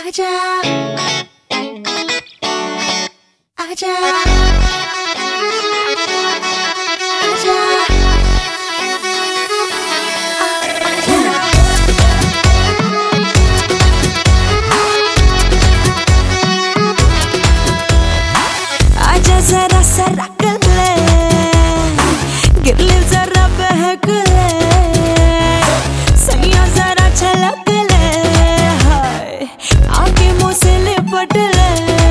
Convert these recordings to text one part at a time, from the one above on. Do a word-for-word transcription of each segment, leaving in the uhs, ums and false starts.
आजा आजा आजा आजा जरा सरक ले गिर ले जरा बहक ले सैया जरा छलक ले हाय आके मुझसे लिपट ले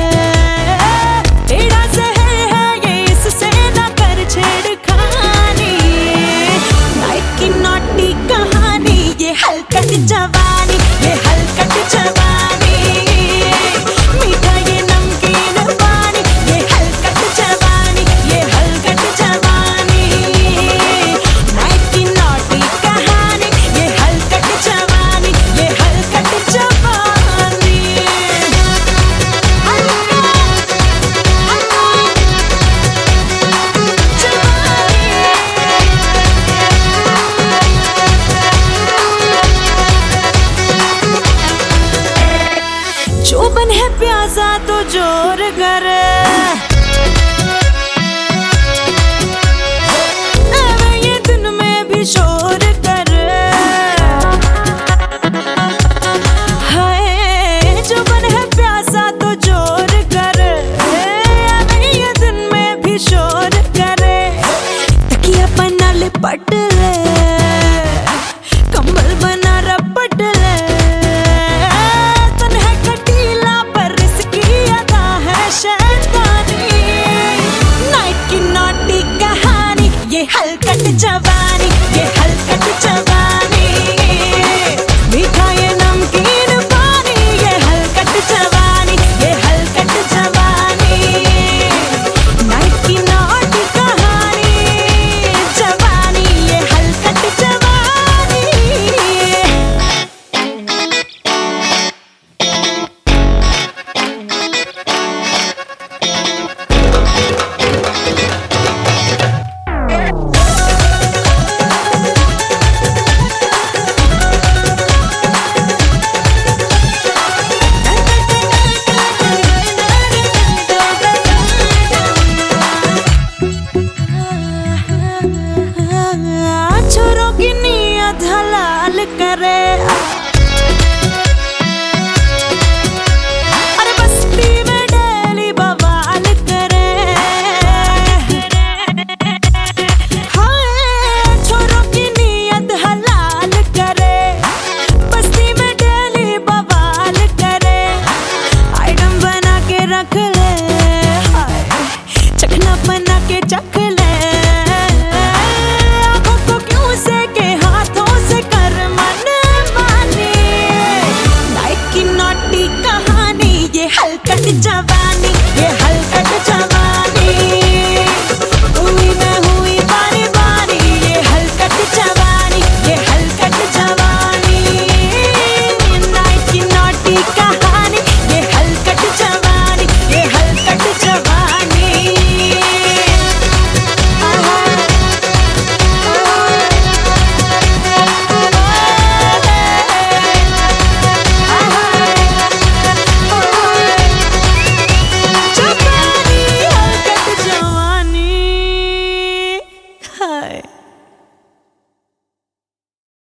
तेरा जहर है ये इससे ना कर छेड़खानी लाइक की नॉटी कहानी ये हलकट जवानी ये हलकट जवानी मीठा ये नमकीन पानी ये हलकट जवानी ये हलकट जवानी लाइक की नॉटी कहानी ये हलकट जवानी ये हलकट जवानी चोबन है प्यासा तो जोर करे